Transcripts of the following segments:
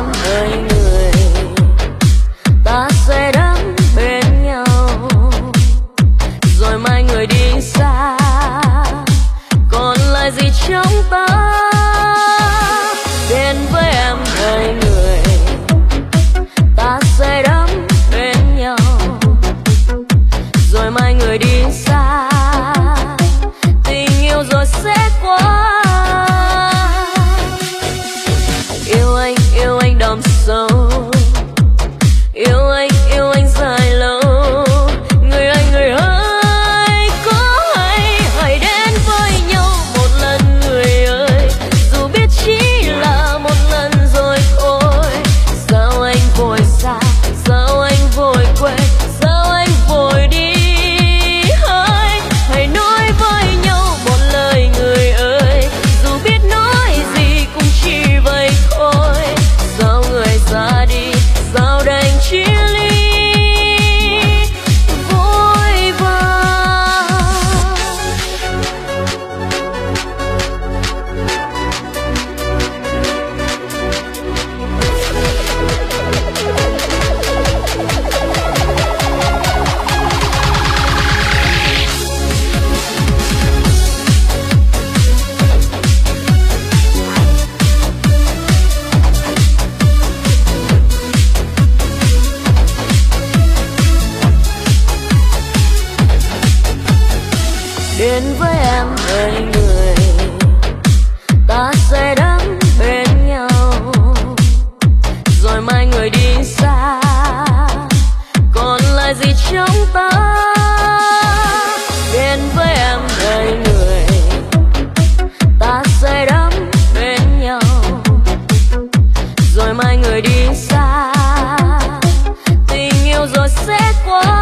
em ơi người, ta sẽ đắm bên nhau, rồi mai người đi xa, còn lại gì trong ta. Đến với em ơi người, ta sẽ đắm bên nhau, rồi mai người đi xa, tình yêu rồi sẽ qua. Yêu anh đậm sâu, yêu anh dài lâu. Người ơi, có hãy đến với nhau một lần người ơi, dù biết chỉ là một lần rồi thôi. Sao anh vội xa, sao anh vội quên, sao anh vội đi. Hãy nói với nhau một lời người ơi, dù biết nói gì cũng chỉ vậy thôi. Sao người ra đi, sao đành chia ly vội vàng. Đến với em ơi người, ta sẽ đắm bên nhau, rồi mai người đi xa, còn lại gì trong ta. Đến với em ơi người, ta sẽ đắm bên nhau, rồi mai người đi xa, tình yêu rồi sẽ qua.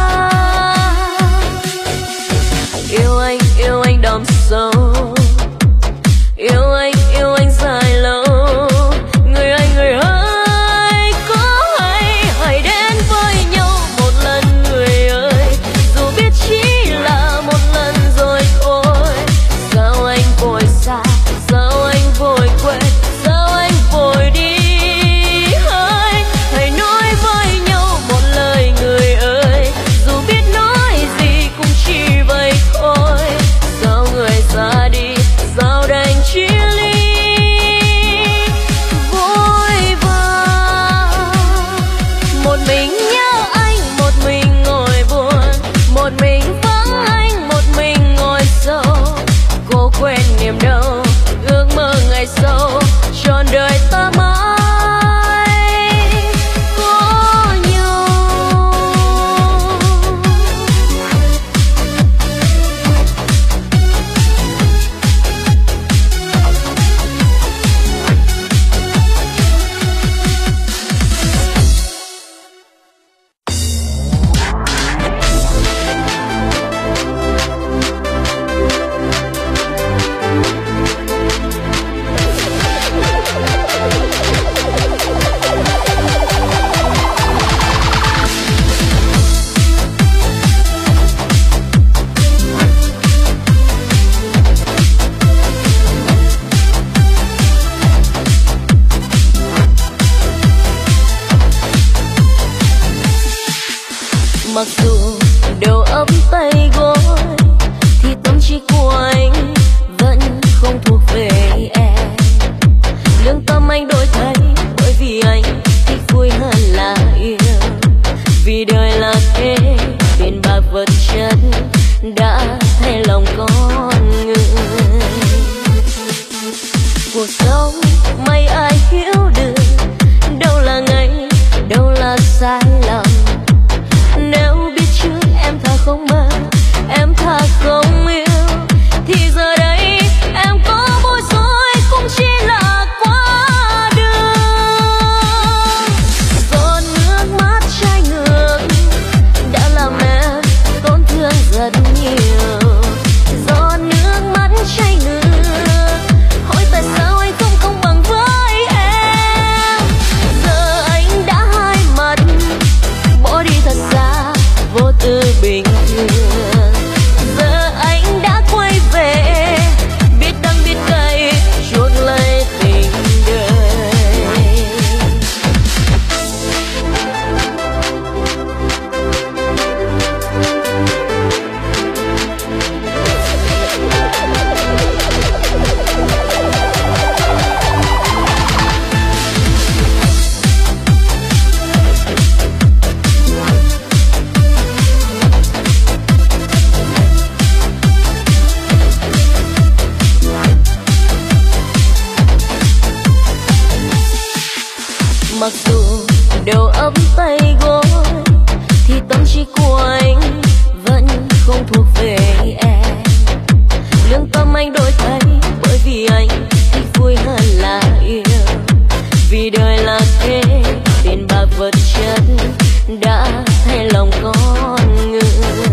Yêu anh đậm sâu, yêu anh dài lâu. Người ơi, có hãy đến với nhau một lần người ơi, dù biết chỉ là một lần rồi thôi. Sao anh vội xa, sao anh vội quên, sao anh vội đi. Hãy nói với nhau một lời người ơi, dù biết nói gì cũng chỉ vậy thôi. Sao người ra đi, sao đành chia ly vội vàng. Một mình nhớ anh, một mình ngồi buồn, một mình vắng anh, một mình ngồi sâu. Cô quên niềm đau Mặc dù đầu ấm tay gối thì tâm trí của anh vẫn không thuộc về em. Lương tâm anh đổi thay bởi vì anh thích vui hơn là yêu. Vì đời là thế, tiền bạc vật chất đã thay lòng con người.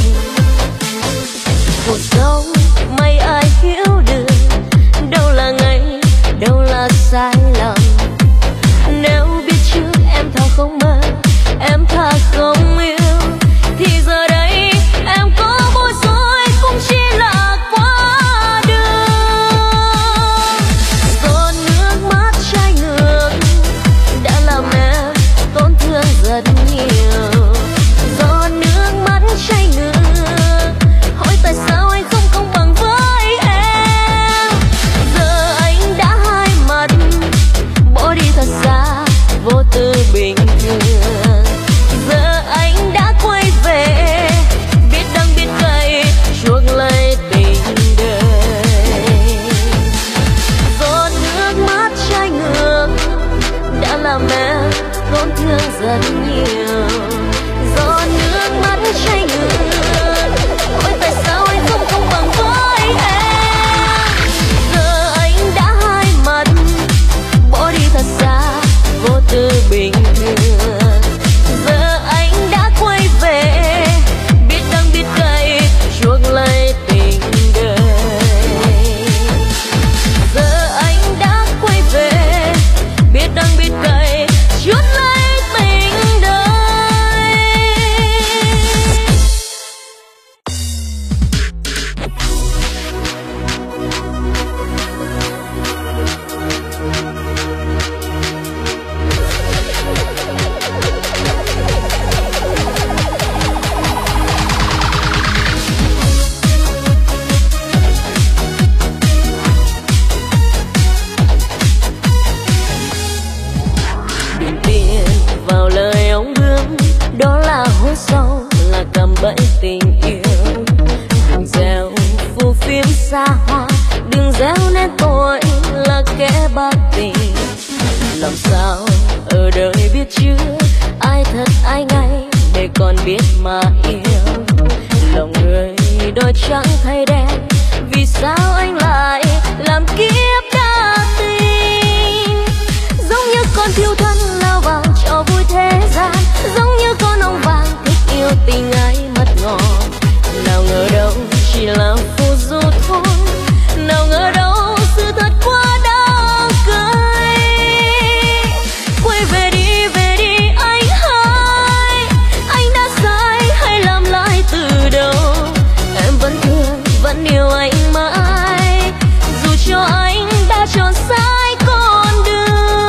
Cuộc sống mấy ai hiểu được, đâu là ngày, đâu là sai lầm. Nếu biết trước em thà không mơ, em thà không yêu, thì giờ đây em có bối rối cũng chỉ là quá đường. Giọt nước mắt chảy ngược đã làm em tổn thương rất nhiều. Giọt nước mắt chảy ngược, hỏi tại sao anh không công bằng với em. Giờ anh đã hai mặt, bỏ đi thật xa vô tư bình thường. Giờ anh đã quay về, biết đắng biết cay chuộc lấy tình đời. Giọt nước mắt chảy ngược đã làm em tổn thương rất nhiều. Giọt nước mắt chảy ngược, hỏi tại sao anh không công bằng với em. Giờ anh đã hai mặt, bỏ đi thật xa vô tư bình thường. Giờ anh đã quay về, biết đắng biết cay chuộc lấy tình đời. Giờ anh đã quay về, biết đắng biết cay chuộc lấy tình đời. Đừng tin vào lời ông bướm, đó là hố sâu, là cạm bẫy tình yêu. Đừng gieo phù phiếm xa hoa, đừng gieo nên tôi là kẻ bạc tình. Làm sao ở đời biết chưa ai thật ai ngay để còn biết mà yêu. Lòng người đôi trắng thay đen, vì sao anh lại làm kiếp đa tình. Giống như con thiêu thân lao vào cho vui thế gian, giống như con ong vàng thích yêu tình ai mất ngọt. Nào ngờ đâu chỉ là phù du thôi, nào ngờ đâu sự thật quá đáng cười. Quay về đi anh ơi, anh đã sai hay làm lại từ đầu. Em vẫn thương vẫn yêu anh mãi, dù cho anh đã chọn sai con đường.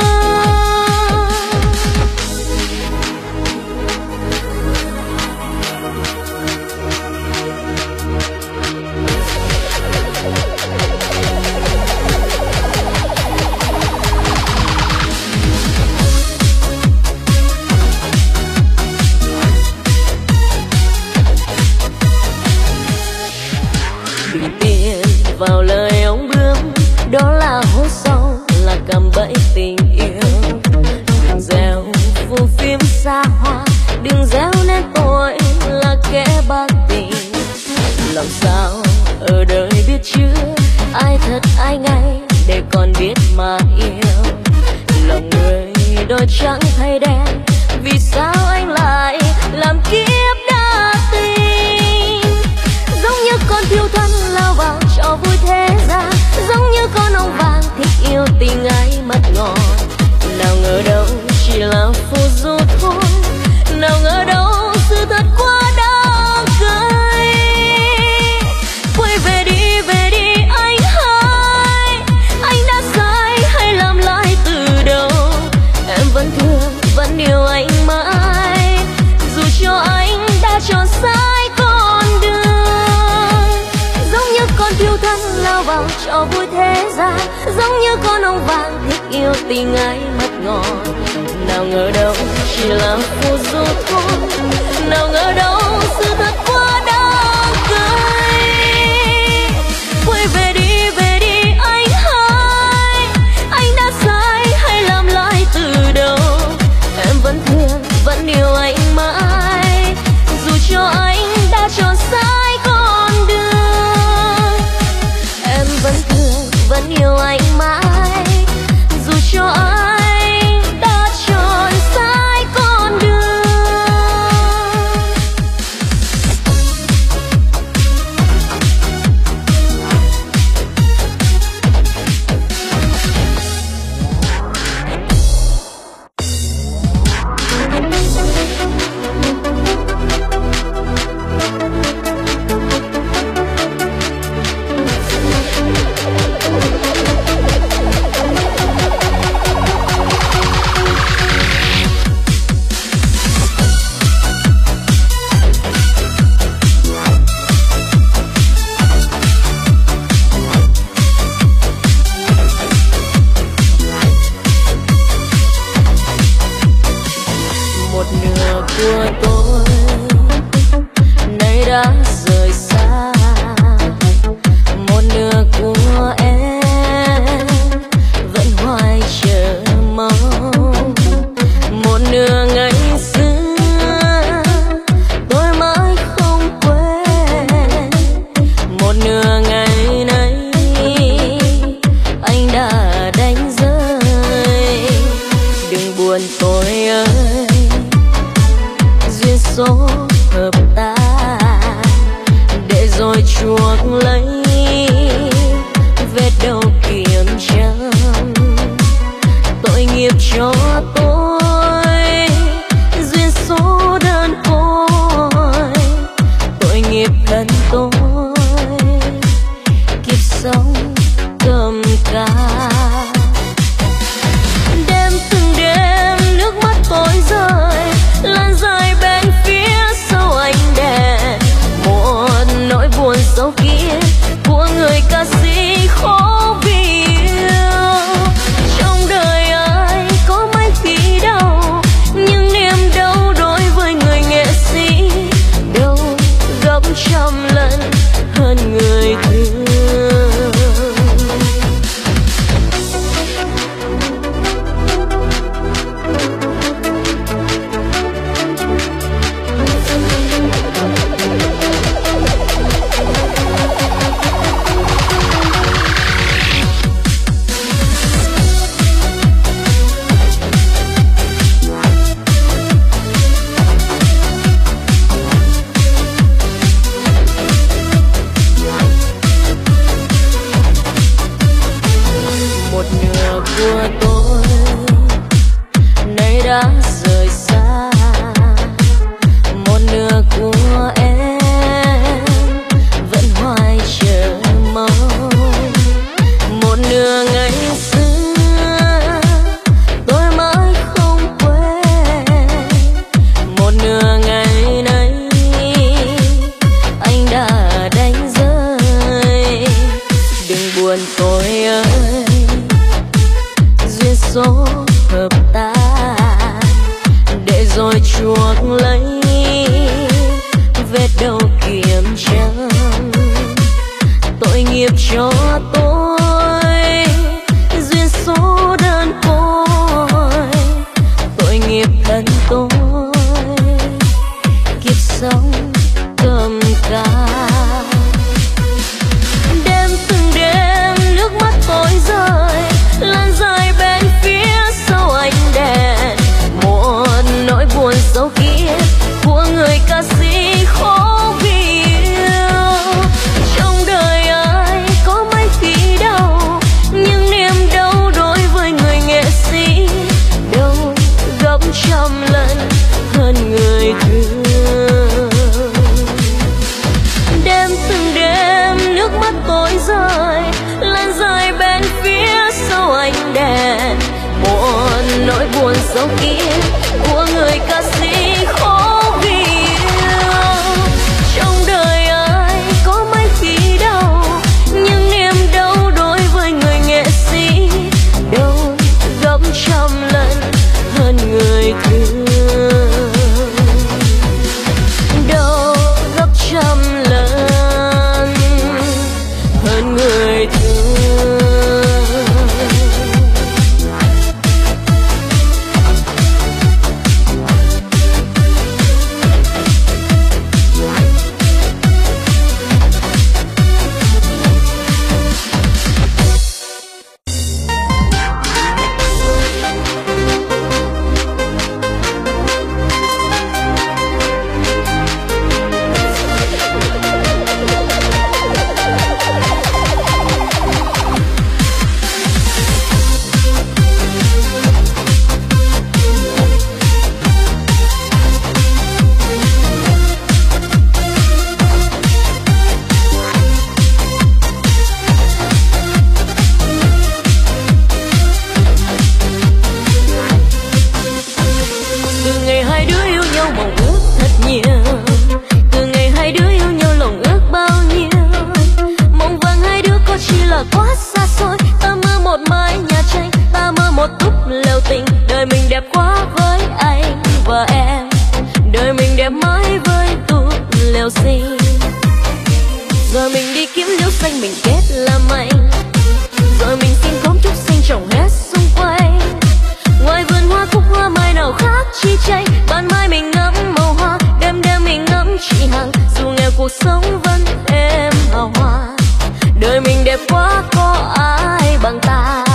Đừng tin vào lời ông bướm, đó là hố sâu, là cạm bẫy tình yêu. Đừng gieo phù phiếm xa hoa, đừng gieo nên tôi là kẻ bạc tình. Làm sao ở đời biết chưa ai thật ai ngay để còn biết mà yêu. Lòng người đôi trắng thay đen, vì sao anh lại làm kiếp đa tình. Giống như con thiêu thân lao vào cho vui thế gian, giống như con ong vàng thích yêu tình ai mất ngọt. Nào ngờ đâu chỉ là phù du thôi, nào ngờ đâu sự thật quá đáng cười. Quay về đi anh ơi, anh đã sai hay làm lại từ đầu. Em vẫn thương vẫn yêu anh mãi, dù cho anh đã chọn sai con đường. Giống như con thiêu thân lao vào cho vui thế gian, giống như con ong vàng thích yêu tình ai mất ngọt. Nào ngờ đâu chỉ là phù du thôi, nào ngờ đâu sự thật quá đáng cười. Quay về đi anh ơi, anh đã sai hay làm lại từ đầu. ca. Đêm từng đêm nước mắt tôi rơi lan dài bên phía sau ánh đèn, một nỗi buồn sâu kín của người ca sĩ khó vì yêu. Trong đời ai có mấy khi đau, nhưng niềm đau đối với người nghệ sĩ đâu gấp trăm lần hơn người thương. Của tôi nay đã rời xa, một nửa của em vẫn hoài chờ mong. Một nửa ngày xưa tôi mãi không quên, một nửa ngày nay anh đã đánh rơi. Đừng buồn tôi ơi, số hợp ta để rồi chuộc lấy vết đau kiếm chân. Tội nghiệp cho tôi, duyên số đơn côi, tội nghiệp thân tôi kiếp sống cầm cài. Đêm từng đêm nước mắt tôi rơi lan dài bên phía sau ánh đèn, một nỗi buồn sâu kín của người ca sĩ khó vì yêu. Trong đời ai có mấy khi đau, nhưng niềm đau đối với người nghệ sĩ đâu gấp trăm lần hơn người thương. Đêm từng đêm nước mắt tôi rơi lan dài bên phía sau ánh đèn, một nỗi buồn sâu kín của người ca sĩ khó vì yêu. Trong đời ai có mấy khi đau, nhưng niềm đau đối với người nghệ sĩ đâu gấp trăm lần hơn người thương. Đâu gấp trăm lần hơn người thương. Rồi mình đi kiếm liễu xanh mình kết làm anh, rồi mình xin cốm trúc xanh trồng hết xung quanh. Ngoài vườn hoa cúc hoa mai nào khác chi tranh, ban mai mình ngắm màu hoa, đêm đêm mình ngắm chị Hằng. Dù nghèo cuộc sống vẫn êm hào hoa, đời mình đẹp quá có ai bằng ta.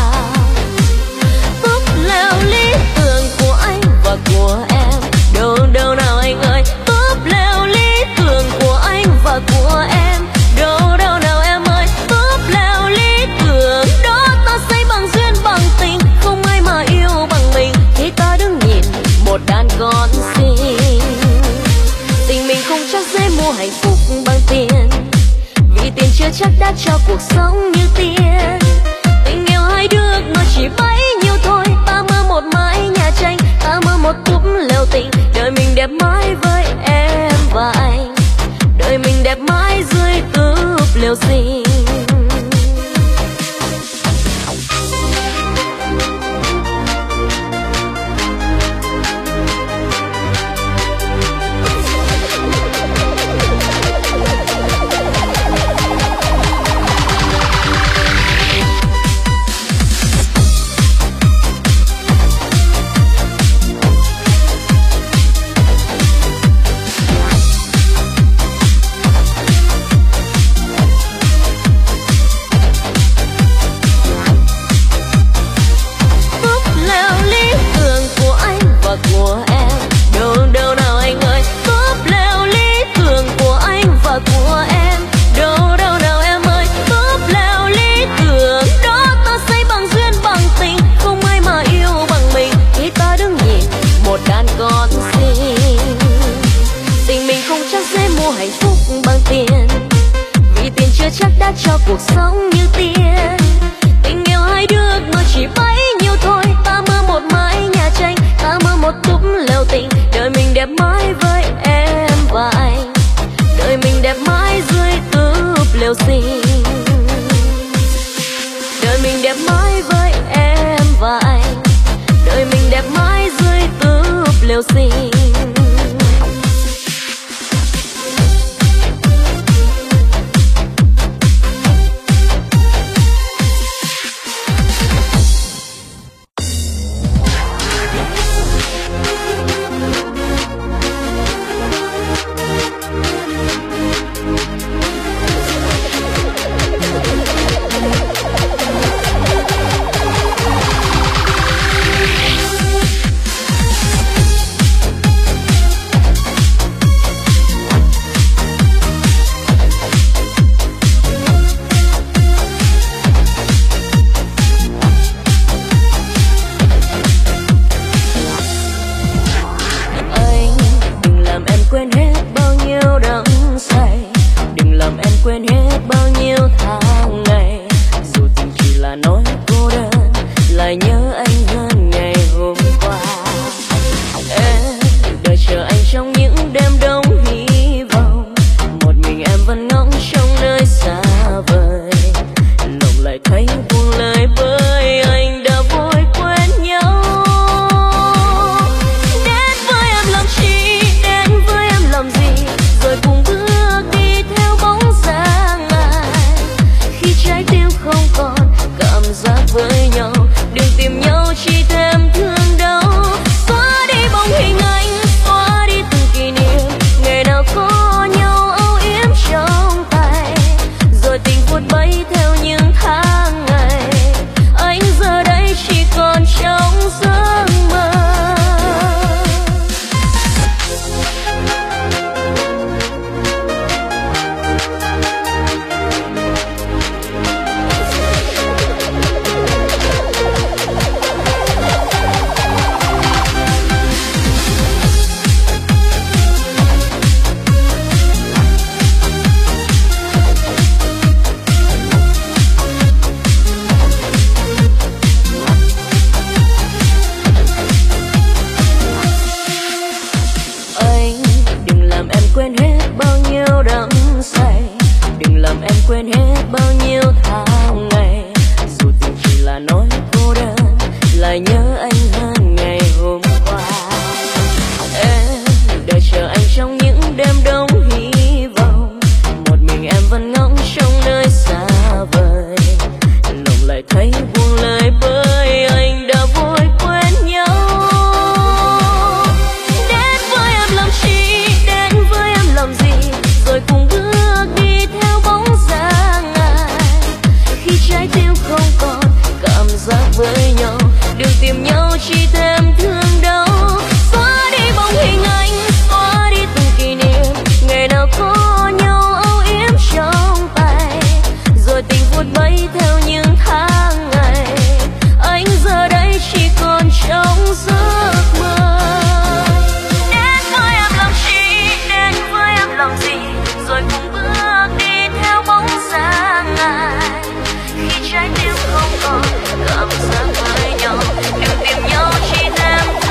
Túp leo lý tưởng của anh và của em, đâu đâu nào anh ơi. Túp leo lý tưởng của anh và của em, đâu đâu nào em ơi. Túp leo lý tưởng đó ta xây bằng duyên bằng tình, không ai mà yêu bằng mình khi ta đứng nhìn một đàn con xin. Tình mình không chắc dễ mua hạnh phúc bằng tiền, vì tiền chưa chắc đã cho cuộc sống như tiền. Tình yêu yêu xin. Trái tim không còn cảm giác với nhau, đừng tìm nhau chỉ thêm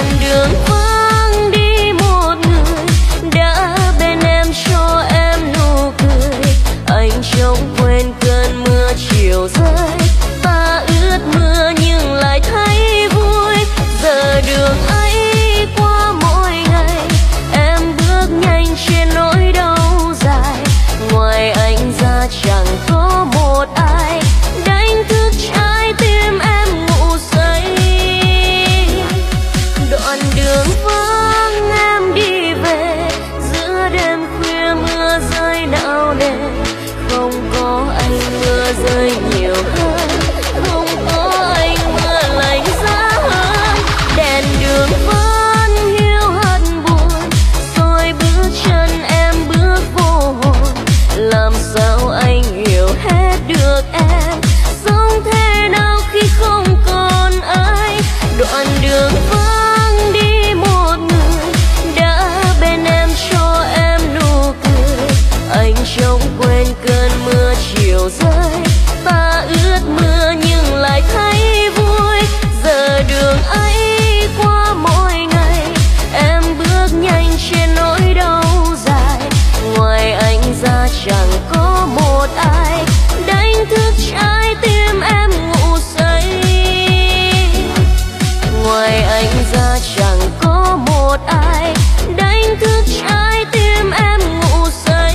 Đoạn đường vắng đi một người đã bên em cho em nụ cười. Anh trông quên cơn mưa chiều rơi, ta ướt mưa nhưng lại thấy vui. Giờ đường ấy qua mỗi ngày, em bước nhanh trên nỗi đau dài. Ngoài anh ra chẳng có một ai đánh thức trái tim em ngủ say. Đoạn đường vắng em đi về, giữa đêm khuya mưa rơi não nề. Không có anh mưa rơi nhiều hơn, không có anh mưa lạnh giá hơn. Đèn đường vẫn hiu hắt buồn, rồi bước chân em bước vô hồn. Làm sao anh hiểu hết được em, sống thế nào khi không còn ai. Đoạn đường vắng đi một người đã bên em cho em nụ cười. Anh trông quên cơn mưa chiều rơi, ta ướt mưa nhưng lại thấy vui. Giờ đường ấy qua mỗi ngày, em bước nhanh trên nỗi đau dài. Ngoài anh ra chẳng có một ai đánh thức trái tim em ngủ say. Ngoài anh ra chẳng có một ai đánh thức trái tim em ngủ say.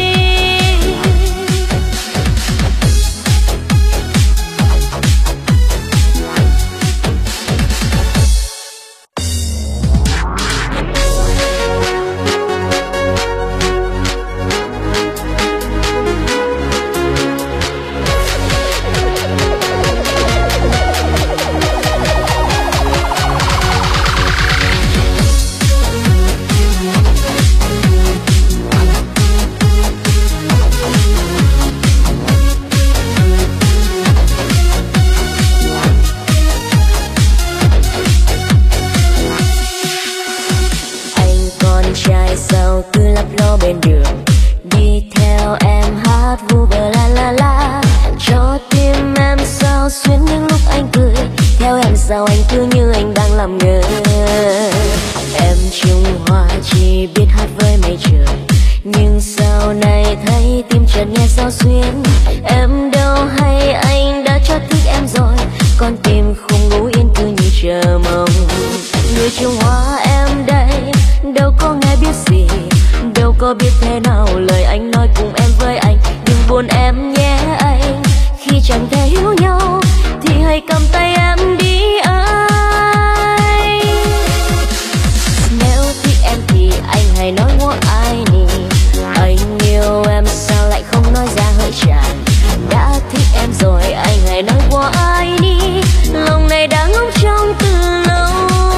Trai sao cứ lấp lo bên đường, đi theo em hát vu vơ la la la. Cho tim em sao xuyên những lúc anh cười, theo em sao anh cứ như anh đang làm ngơ. Em Trung Hoa chỉ biết hát với mây trời, nhưng sau này thấy tim chợt nghe sao xuyên. Em đâu hay anh đã cho thích em rồi, con tim không ngủ yên cứ như chờ mong. Người Trung Hoa em đây đâu có nghe biết gì, đâu có biết thế nào lời anh nói cùng em với anh. Đừng buồn em nhé anh, khi chẳng thể hiểu nhau thì hãy cầm tay em đi anh. Nếu thích em thì anh hãy nói what I need. Anh yêu em sao lại không nói ra hơi tràn. Đã thích em rồi anh hãy nói what I need. Lòng này đã ngóng trông từ lâu.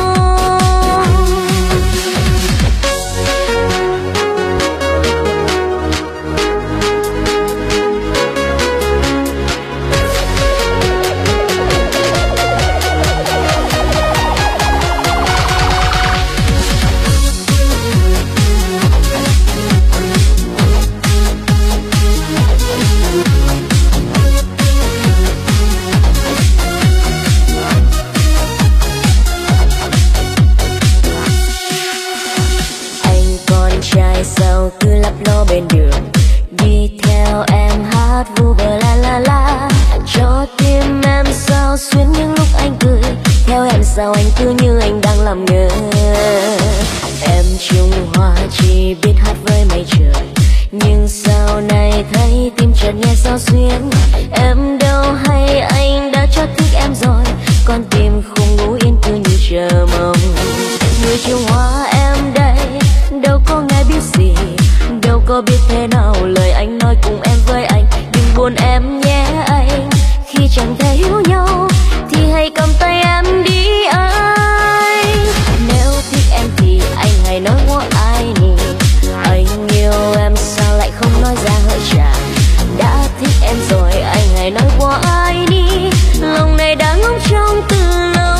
Sao cứ lấp lo bên đường, đi theo em hát vu vơ la la la. Cho tim em sao xuyên những lúc anh cười, theo em sao anh cứ như anh đang làm ngơ. Em Trung Hoa chỉ biết hát với mây trời, nhưng sau này thấy tim chợt nghe sao xuyên. Em đâu hay anh đã cho thích em rồi, con tim không ngủ yên cứ như chờ mong. Người Trung Hoa em đây đâu có nghe biết gì, đâu có biết thế nào lời anh nói cùng em với anh. Đừng buồn em nhé anh, khi chẳng thể hiểu nhau thì hãy cầm tay em đi anh. Nếu thích em thì anh hãy nói what I need. Anh yêu em sao lại không nói ra hơi tràn. Đã thích em rồi anh hãy nói what I need. Lòng này đã ngóng trông từ lâu.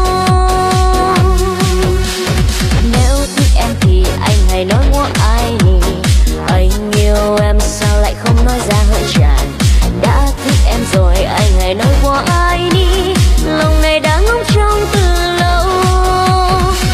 Nếu thích em thì anh hãy nói what I need. Anh yêu em sao lại không nói ra hơi tràn. Đã thích em rồi anh hãy nói what I need. Lòng này đã ngóng trông từ lâu.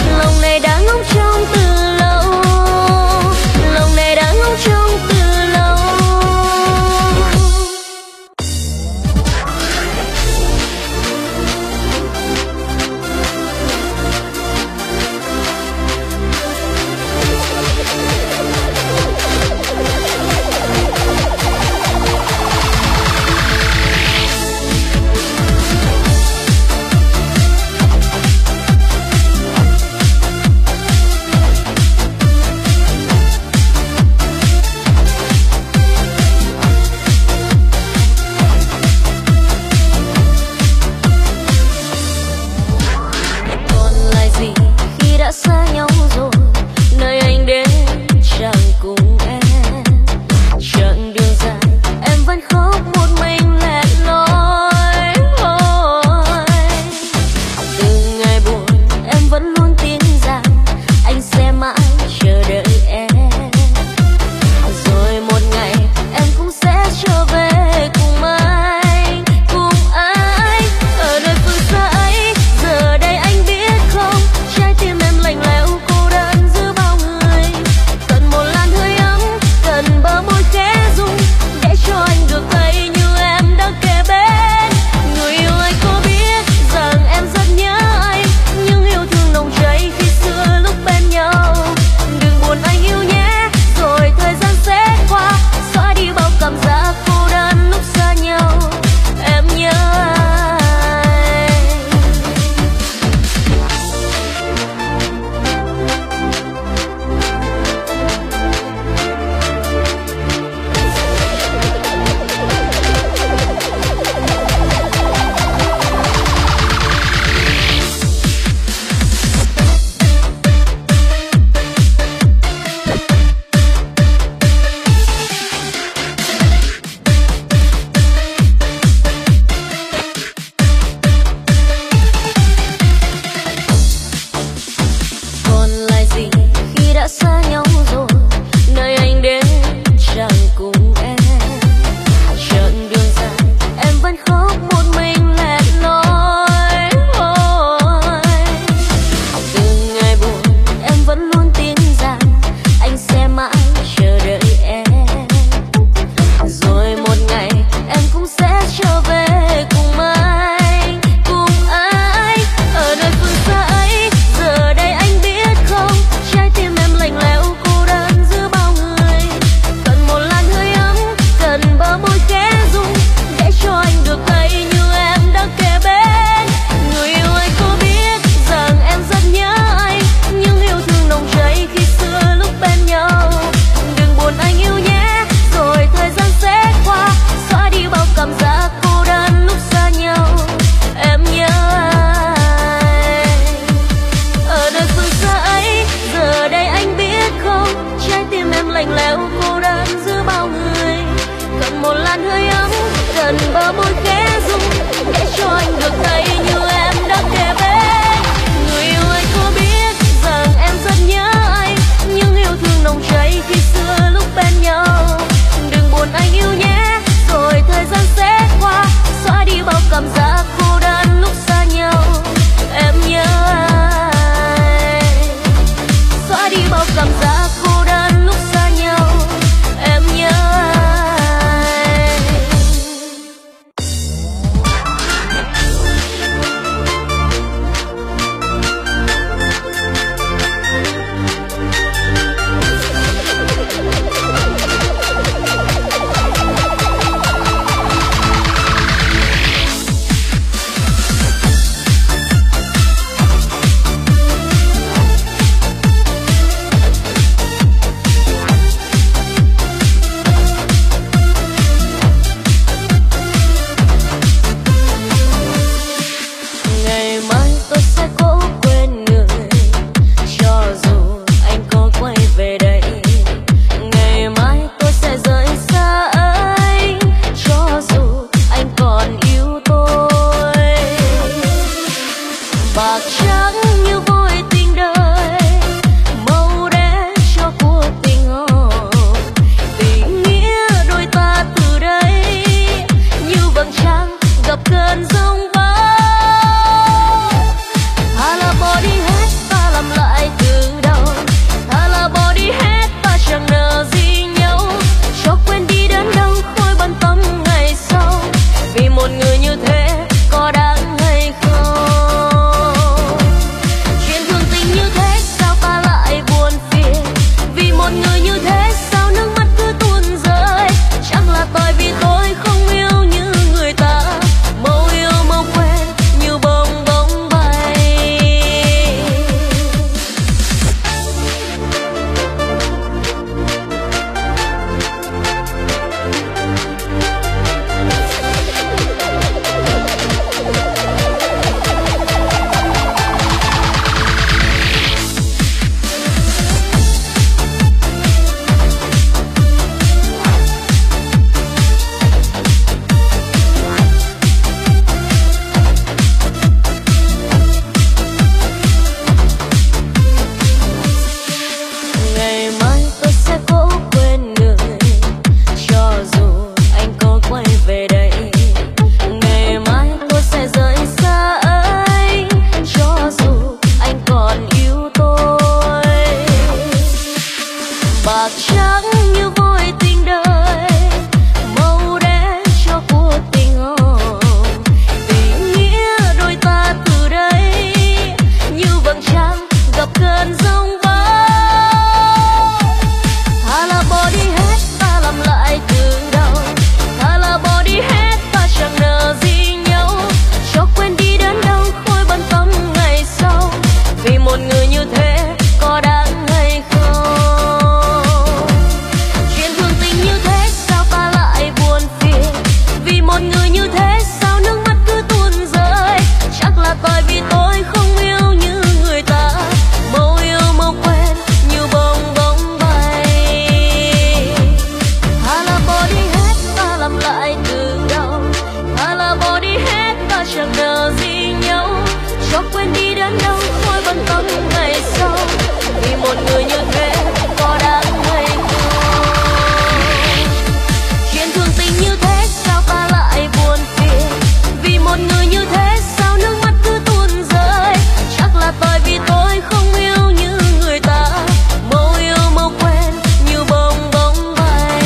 quên đi đến đâu thôi bận tâm ngày sau, vì một người như thế có đáng hay không? Chuyện thường tình như thế sao ta lại buồn phiền, vì một người như thế sao nước mắt cứ tuôn rơi. Chắc là tại vì tôi không yêu như người ta, màu yêu màu quen như bông bóng bay.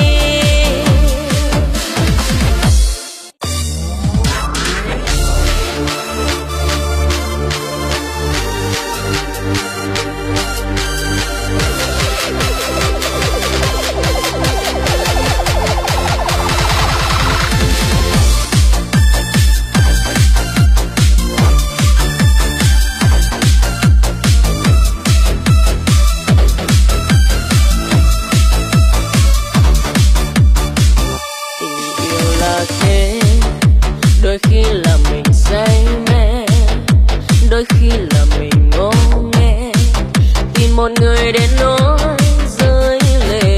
Đôi khi là mình say mê, đôi khi là mình ngô nghê, tìm một người để nói rơi lệ.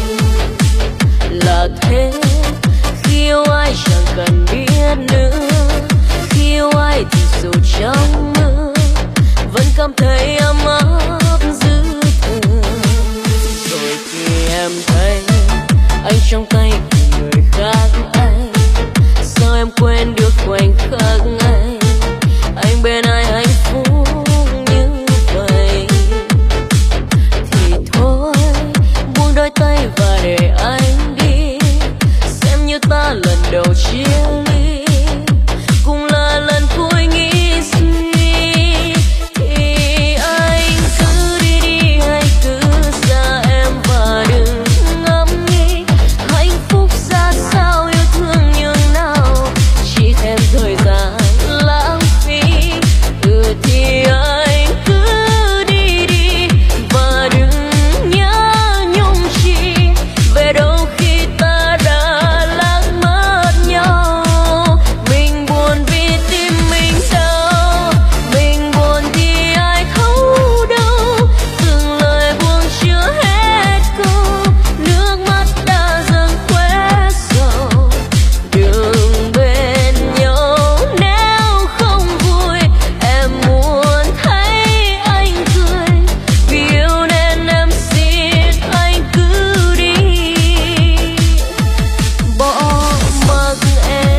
Là thế, khi yêu ai chẳng cần biết nữa, khi yêu ai thì dù trong mưa vẫn cảm thấy ấm áp dư thừa. Rồi khi em thấy anh trong tay người khác anh, sao em quên được khoảnh khắc anh bên ai hạnh phúc như vậy. Thì thôi buông đôi tay và để anh đi, xem như ta lần đầu chia ly, cũng là lần cuối nghĩ suy. Thì anh cứ đi đi, hãy cứ xa em và đừng ngẫm nghĩ hạnh phúc ra sao, yêu thương nhường nào chỉ thêm thời gian lãng phí. Thì anh cứ đi đi và đừng nhớ nhung chi, về đâu khi ta đã lạc mất nhau. Mình buồn vì tim mình đau, mình buồn thì ai thấu đâu, từng lời buông chưa hết câu, nước mắt đã dần quét sầu. Đường bên nhau nếu không vui, em muốn thấy anh cười, vì yêu nên em xin anh cứ đi, bỏ mặc em.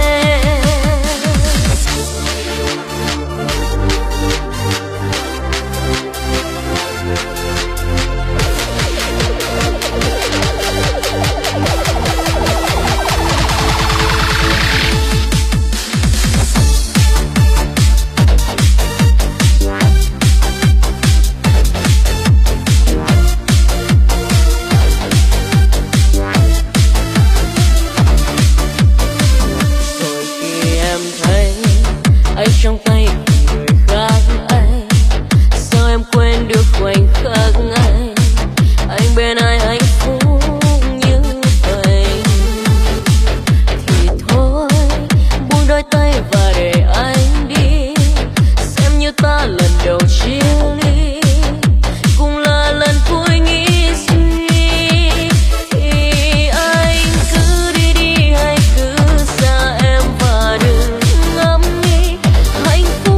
Rồi khi em thấy anh trong tay người khác anh, sao em quên được khoảnh khắc anh bên ai hạnh phúc như vậy. Thì thôi buông đôi tay và để anh đi, xem như ta lần đầu chia ly, cũng là lần cuối nghĩ suy. Thì anh cứ đi đi, hãy cứ xa em và đừng ngẫm nghĩ hạnh phúc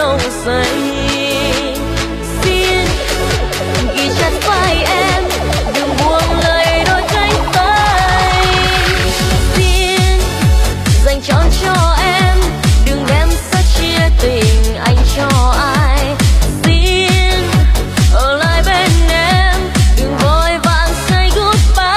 lâu say. Xin ghi chặt vai em, đừng buông lời đôi cánh tay. Xin dành trọn cho em, đừng đem sẽ chia tình anh cho ai. Xin ở lại bên em, đừng vội vàng say goodbye.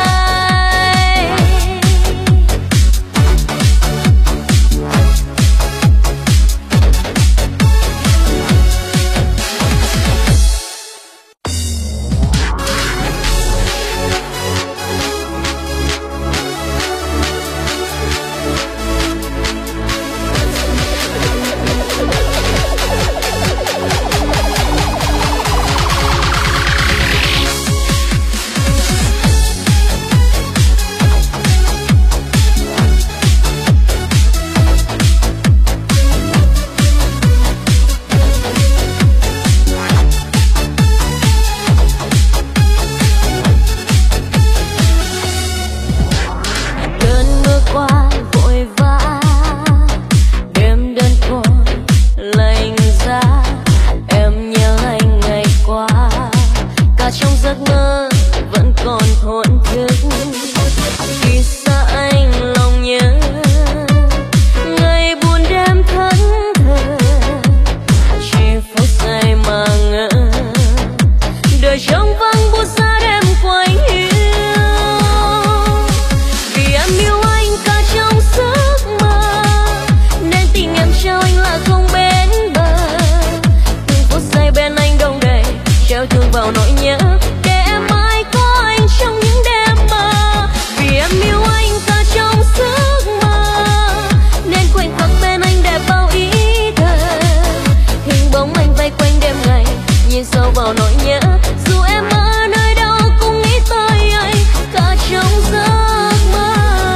Cơn mưa qua vội vã, đêm đơn côi lạnh giá. Em nhớ anh ngày qua, cả trong giấc mơ vẫn còn thổn thức. Khi xa anh lòng nhớ, ngày buồn đêm thẫn thờ, chỉ phút giây mà ngỡ. Đời trống vắng buốt giá đêm quạnh hiu, vì em yêu anh cả trong giấc mơ, nên tình em trao anh là không bến bờ. Từng phút giây bên anh đông đầy, treo thương vào nỗi nhớ, để em mãi có anh trong những đêm mơ. Vì em yêu anh cả trong giấc mơ, nên khoảnh khắc bên anh đẹp bao ý thơ. Hình bóng anh vây quanh đêm ngày, nhìn sâu vào nỗi nhớ. Dù em ở nơi đâu cũng nghĩ tới anh, cả trong giấc mơ.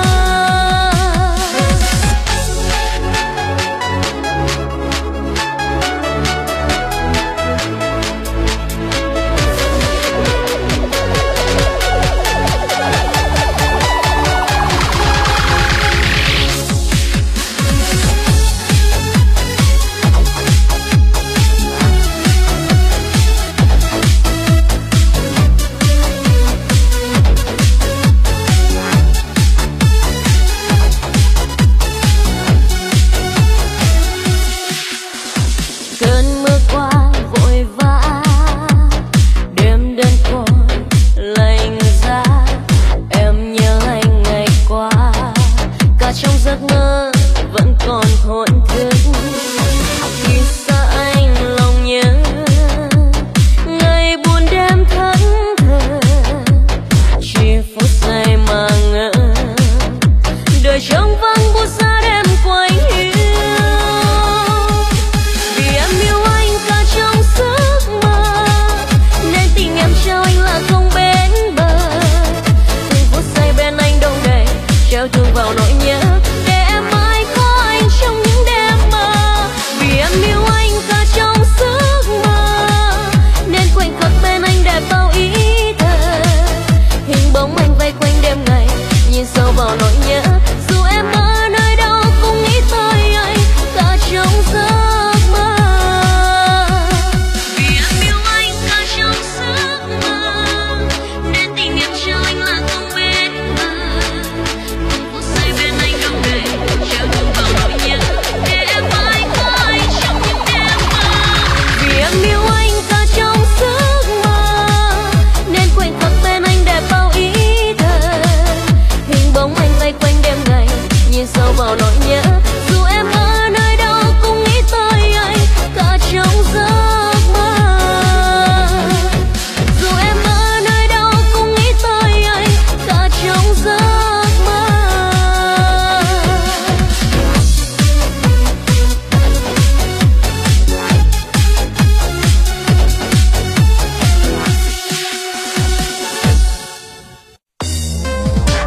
Cơn mưa qua vội vã, đêm đơn côi lạnh giá. Em nhớ anh ngày qua, cả trong giấc mơ vẫn còn thổn thức.